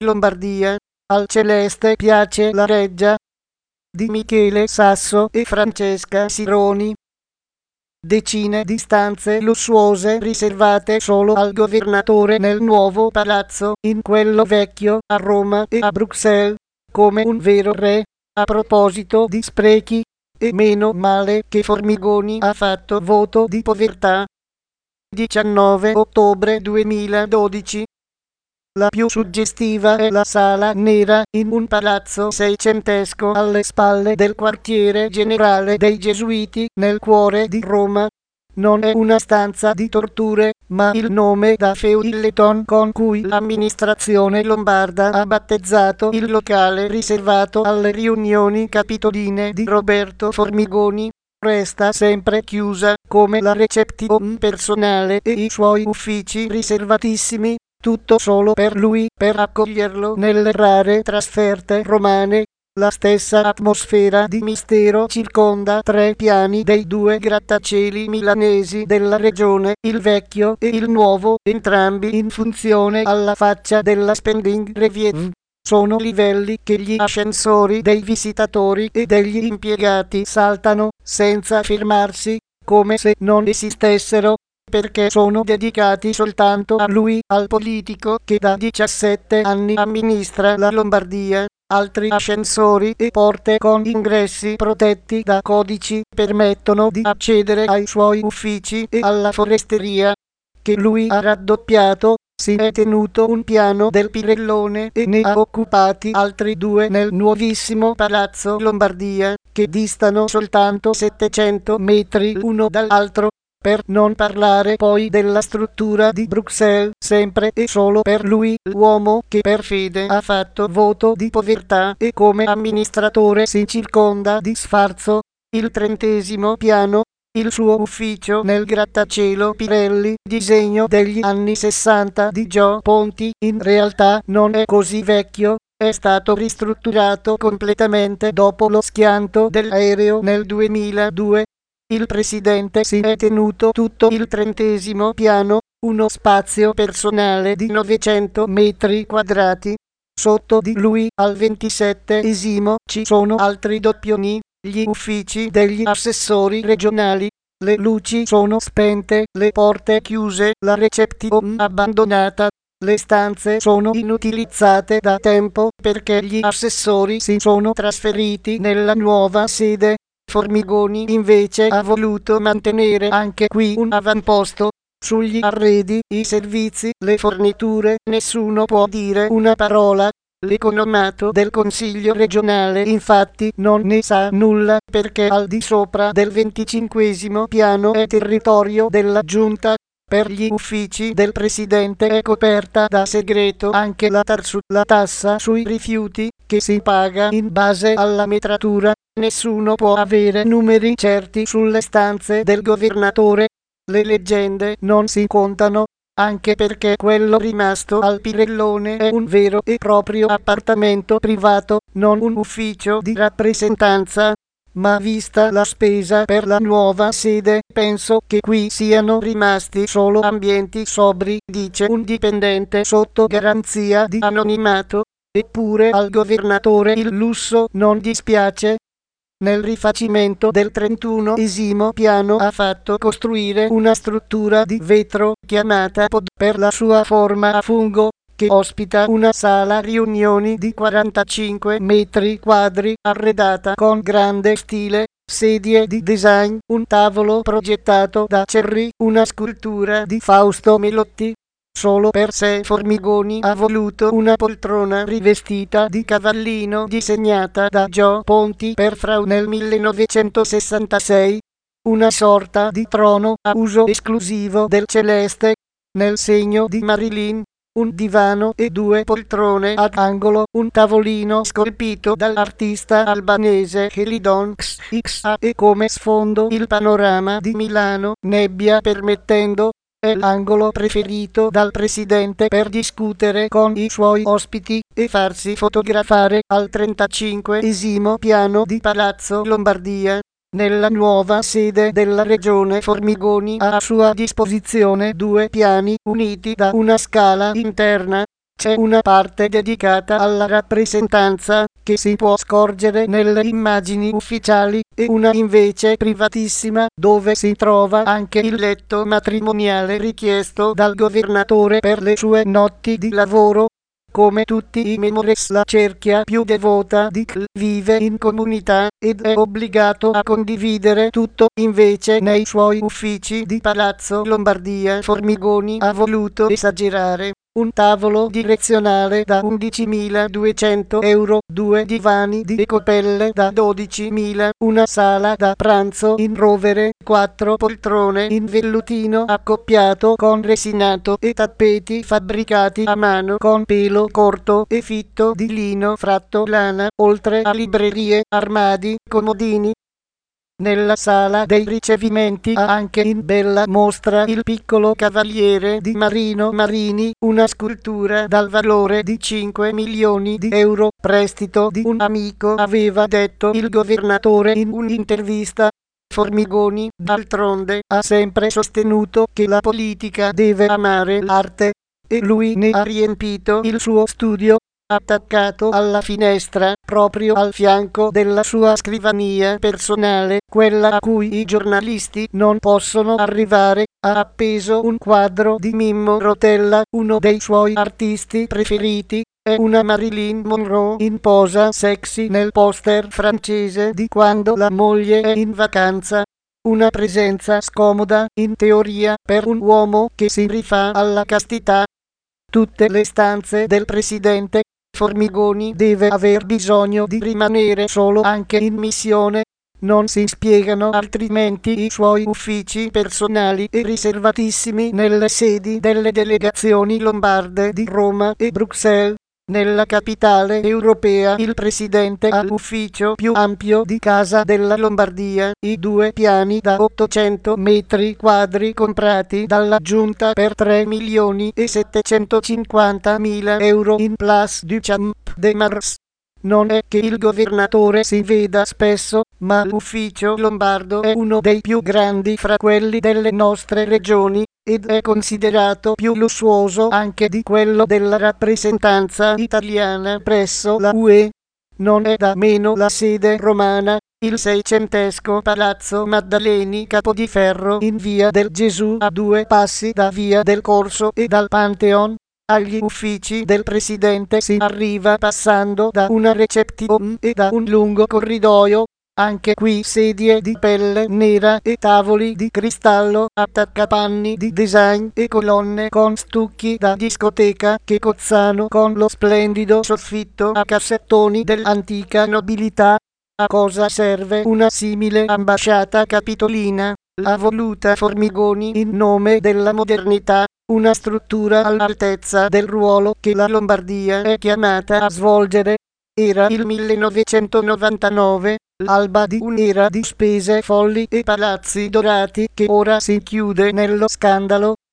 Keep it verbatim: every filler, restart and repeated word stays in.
Lombardia. Al Celeste piace la reggia di Michele Sasso e Francesca Sironi. Decine di stanze lussuose riservate solo al governatore nel nuovo palazzo, in quello vecchio a Roma e a Bruxelles, come un vero re. A proposito di sprechi, e meno male che Formigoni ha fatto voto di povertà. diciannove ottobre duemiladodici. La più suggestiva è la Sala Nera in un palazzo seicentesco alle spalle del quartiere generale dei Gesuiti, nel cuore di Roma. Non è una stanza di torture, ma il nome da feuilleton con cui l'amministrazione lombarda ha battezzato il locale riservato alle riunioni capitoline di Roberto Formigoni. Resta sempre chiusa, come la reception personale e i suoi uffici riservatissimi, tutto solo per lui, per accoglierlo nelle rare trasferte romane. La stessa atmosfera di mistero circonda tre piani dei due grattacieli milanesi della regione, il vecchio e il nuovo, entrambi in funzione alla faccia della Spending Review. Sono livelli che gli ascensori dei visitatori e degli impiegati saltano, senza fermarsi, come se non esistessero, perché sono dedicati soltanto a lui, al politico che da diciassette anni amministra la Lombardia. Altri ascensori e porte con ingressi protetti da codici permettono di accedere ai suoi uffici e alla foresteria, che lui ha raddoppiato. Si è tenuto un piano del Pirellone e ne ha occupati altri due nel nuovissimo Palazzo Lombardia, che distano soltanto settecento metri l'uno dall'altro. Per non parlare poi della struttura di Bruxelles, sempre e solo per lui, l'uomo che per fede ha fatto voto di povertà e come amministratore si circonda di sfarzo. Il trentesimo piano, il suo ufficio nel grattacielo Pirelli, disegno degli anni sessanta di Gio Ponti, in realtà non è così vecchio. È stato ristrutturato completamente dopo lo schianto dell'aereo nel duemiladue. Il presidente si è tenuto tutto il trentesimo piano, uno spazio personale di novecento metri quadrati. Sotto di lui, al ventisettesimo, ci sono altri doppioni, gli uffici degli assessori regionali. Le luci sono spente, le porte chiuse, la reception abbandonata. Le stanze sono inutilizzate da tempo perché gli assessori si sono trasferiti nella nuova sede. Formigoni invece ha voluto mantenere anche qui un avamposto. Sugli arredi, i servizi, le forniture, nessuno può dire una parola. L'economato del Consiglio regionale infatti non ne sa nulla, perché al di sopra del venticinquesimo piano è territorio della giunta. Per gli uffici del presidente è coperta da segreto anche la tarsu, la tassa sui rifiuti, che si paga in base alla metratura. Nessuno può avere numeri certi sulle stanze del governatore. Le leggende non si contano, anche perché quello rimasto al Pirellone è un vero e proprio appartamento privato, non un ufficio di rappresentanza. Ma vista la spesa per la nuova sede, penso che qui siano rimasti solo ambienti sobri, dice un dipendente sotto garanzia di anonimato. Eppure al governatore il lusso non dispiace. Nel rifacimento del trentunesimo piano ha fatto costruire una struttura di vetro chiamata pod per la sua forma a fungo, che ospita una sala riunioni di quarantacinque metri quadri arredata con grande stile, sedie di design, un tavolo progettato da Cerri, una scultura di Fausto Melotti. Solo per sé Formigoni ha voluto una poltrona rivestita di cavallino disegnata da Gio Ponti per Frau nel millenovecentosessantasei, una sorta di trono a uso esclusivo del Celeste, nel segno di Marilyn. Un divano e due poltrone ad angolo, un tavolino scolpito dall'artista albanese Helidon X e come sfondo il panorama di Milano, nebbia permettendo. È l'angolo preferito dal presidente per discutere con i suoi ospiti e farsi fotografare. Al trentacinquesimo piano di Palazzo Lombardia. Nella nuova sede della regione Formigoni ha a sua disposizione due piani uniti da una scala interna. C'è una parte dedicata alla rappresentanza, che si può scorgere nelle immagini ufficiali, e una invece privatissima, dove si trova anche il letto matrimoniale richiesto dal governatore per le sue notti di lavoro. Come tutti i memores, la cerchia più devota di C L vive in comunità ed è obbligato a condividere tutto. Invece nei suoi uffici di Palazzo Lombardia Formigoni ha voluto esagerare. Un tavolo direzionale da undicimiladuecento euro, due divani di ecopelle da dodicimila, una sala da pranzo in rovere, quattro poltrone in vellutino accoppiato con resinato e tappeti fabbricati a mano con pelo corto e fitto di lino fratto lana, oltre a librerie, armadi, comodini. Nella sala dei ricevimenti ha anche in bella mostra il piccolo cavaliere di Marino Marini, una scultura dal valore di cinque milioni di euro, prestito di un amico, aveva detto il governatore in un'intervista. Formigoni, d'altronde, ha sempre sostenuto che la politica deve amare l'arte, e lui ne ha riempito il suo studio, attaccato alla finestra, proprio al fianco della sua scrivania personale, quella a cui i giornalisti non possono arrivare. Ha appeso un quadro di Mimmo Rotella, uno dei suoi artisti preferiti. È una Marilyn Monroe in posa sexy nel poster francese di quando la moglie è in vacanza. Una presenza scomoda, in teoria, per un uomo che si rifà alla castità. Tutte le stanze del presidente Formigoni deve aver bisogno di rimanere solo anche in missione. Non si spiegano altrimenti i suoi uffici personali e riservatissimi nelle sedi delle delegazioni lombarde di Roma e Bruxelles. Nella capitale europea il presidente ha l'ufficio più ampio di Casa della Lombardia, i due piani da ottocento metri quadri comprati dalla giunta per tre milioni e settecentocinquantamila euro in Place du Champ de Mars. Non è che il governatore si veda spesso, ma l'ufficio lombardo è uno dei più grandi fra quelli delle nostre regioni, ed è considerato più lussuoso anche di quello della rappresentanza italiana presso la U E. Non è da meno la sede romana, il seicentesco Palazzo Maddaleni Capodiferro in via del Gesù, a due passi da via del Corso e dal Pantheon. Agli uffici del presidente si arriva passando da una reception e da un lungo corridoio. Anche qui sedie di pelle nera e tavoli di cristallo, attaccapanni di design e colonne con stucchi da discoteca che cozzano con lo splendido soffitto a cassettoni dell'antica nobiltà. A cosa serve una simile ambasciata capitolina? L'ha voluta Formigoni in nome della modernità, una struttura all'altezza del ruolo che la Lombardia è chiamata a svolgere. Era il millenovecentonovantanove, l'alba di un'era di spese folli e palazzi dorati che ora si chiude nello scandalo.